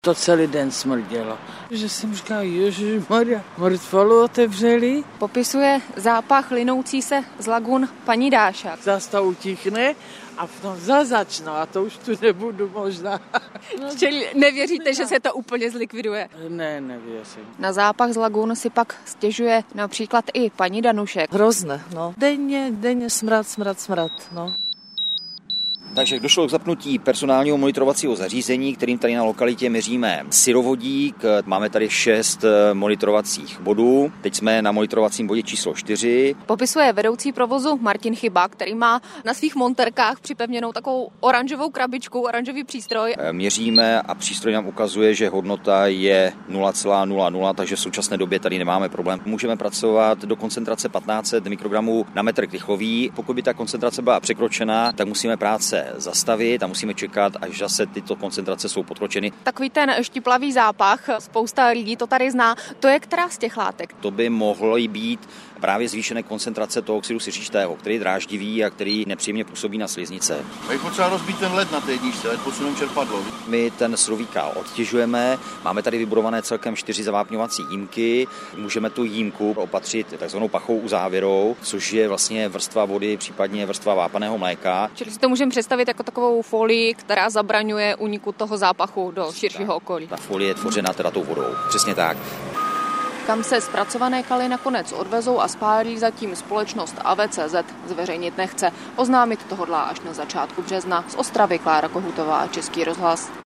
To celý den smrdělo. Že jsem říkal, ježišmarja, mrtvolu otevřeli. Popisuje zápach linoucí se z lagun paní Dáša. Zas to utichne a potom začnou a to už tu nebudu možná. Čili nevěříte, že se to úplně zlikviduje? Ne, nevěřím. Na zápach z lagun si pak stěžuje například i paní Danušek. Hrozné, no. Denně smrad, no. Takže došlo k zapnutí personálního monitorovacího zařízení, kterým tady na lokalitě měříme syrovodík. Máme tady 6 monitorovacích bodů. Teď jsme na monitorovacím bodě číslo 4. Popisuje vedoucí provozu Martin Chyba, který má na svých monterkách připevněnou takovou oranžovou krabičku, oranžový přístroj. Měříme a přístroj nám ukazuje, že hodnota je 0,00, takže v současné době tady nemáme problém. Můžeme pracovat do koncentrace 1500 mikrogramů na metr krychlový. Pokud by ta koncentrace byla překročena, tak musíme práce zastavit a musíme čekat, až zase tyto koncentrace jsou podkročeny. Takový ten štiplavý zápach, spousta lidí to tady zná, to je která z těch látek? To by mohlo být právě zvýšené koncentrace toho oxidu siřičitého, který je dráždivý a který nepříjemně působí na sliznice. Je potřeba rozbít ten led na té jedničce, ať posuneme čerpadlo. My ten surový kál odtěžujeme, máme tady vybudované celkem 4 zavápňovací jímky, můžeme tu jímku opatřit takzvanou pachou uzávěrou, což je vlastně vrstva vody, případně vrstva vápaného mléka. Čili si to můžeme představit jako takovou folii, která zabraňuje úniku toho zápachu do širšího okolí. Ta folie je tvořena teda tou vodou, přesně tak. Kam se zpracované kaly nakonec odvezou a spálí, zatím společnost AV.cz zveřejnit nechce. Oznámit to hodlá až na začátku března. Z Ostravy Klára Kohutová, Český rozhlas.